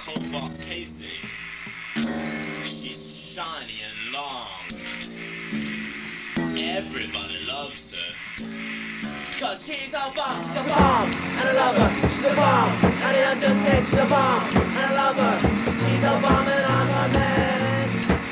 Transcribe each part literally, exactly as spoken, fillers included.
cobalt casing. She's shiny and long. Everybody loves her. Cause she's a bomb, she's a bomb, and I love her. She's a bomb, and I understand she's a bomb, and I love her. She's a bomb and I'm her man.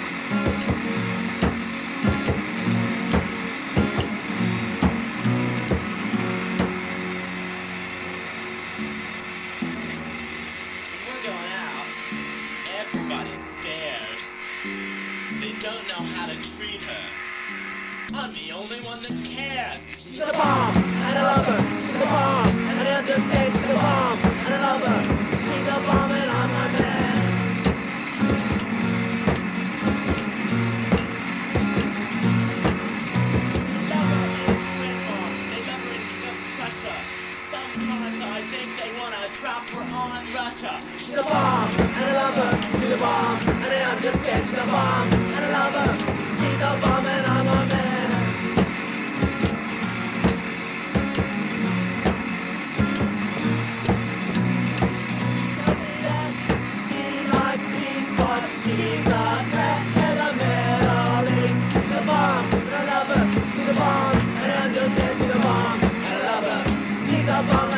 When we're going out, everybody stares. They don't know how to treat her. I'm the only one that cares. She's a bomb, and I love her. She's a bomb, and I understand she's a bomb, and I love her. She's a bomb, and I'm her man. They love her in Glenmore. They love her in Cliff Crusher. Sometimes I think they wanna drop her on Russia. She's a bomb, and I love her. She's a bomb, and I understand she's a bomb, and I love her. She's a bomb, and I'm her man. She's a threat to the Middle East. She's a bomb, and I love her. She's a bomb, and I understand she's a bomb, and I love her. She's a bomb.